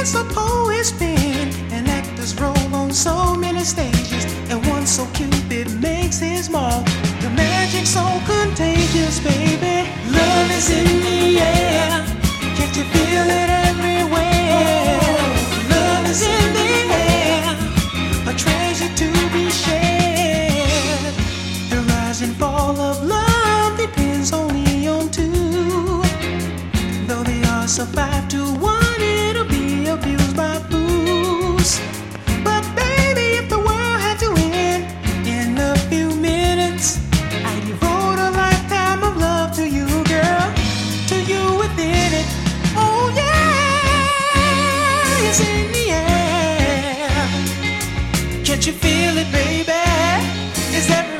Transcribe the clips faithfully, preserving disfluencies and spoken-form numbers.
is a poet's pen, an actor's role on so many stages, and one so Cupid makes his mark. The magic's so contagious, baby. Love is in the air. Can't you feel it everywhere? Love is in the air, a treasure to be shared. The rise and fall of love depends only on two. Though they are so five to one, it'll be abused by fools. But baby, if the world had to end in a few minutes, I'd devote a lifetime of love to you, girl, to you within it. Oh yeah, it's in the air. Can't you feel it, baby? It's everywhere.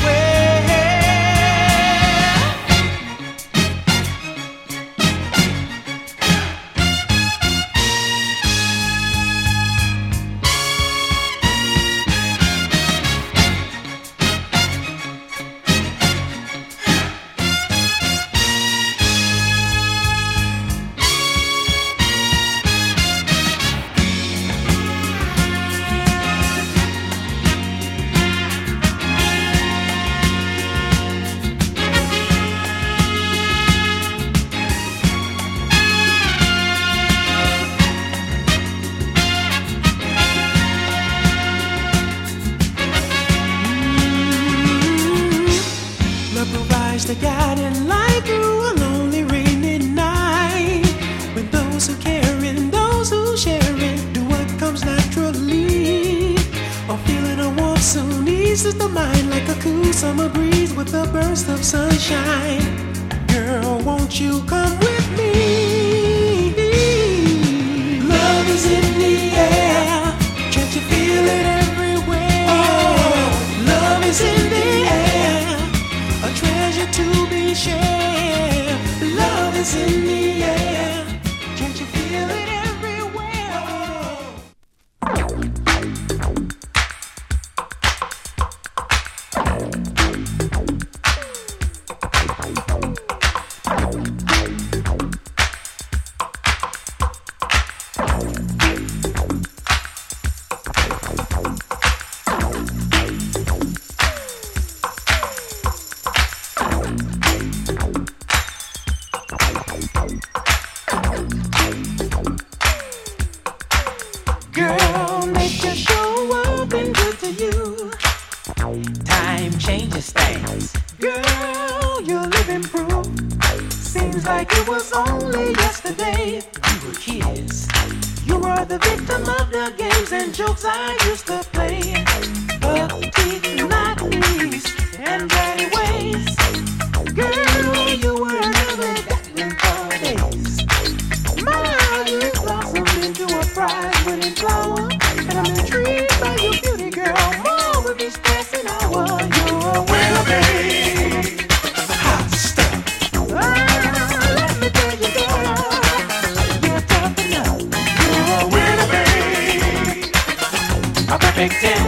The guiding light through a lonely rainy night, when those who care and those who share it do what comes naturally. A feeling of warmth soon eases the mind like a cool summer breeze with a burst of sunshine. Girl, won't you come with me? Love is in the air. Can't you feel it everywhere? Oh, love is in the air, a treasure to be shared. Love is in the air. Can't you feel it everywhere? Girl, nature show up and good to you. Time changes things. Girl, you're living proof. Seems like it was only yesterday we were kids. You were the victim of the games and jokes I used to play. But teeth, not least, and dirty ways. Girl, you were never getting for days. My, you blossomed into a prize-winning flower, and I'm intrigued by your beauty, girl. More with each passing hour. You're a winner, babe. Hot stuff. Ah, let me tell you, girl, you're tough enough. You're a winner, babe. A perfect ten.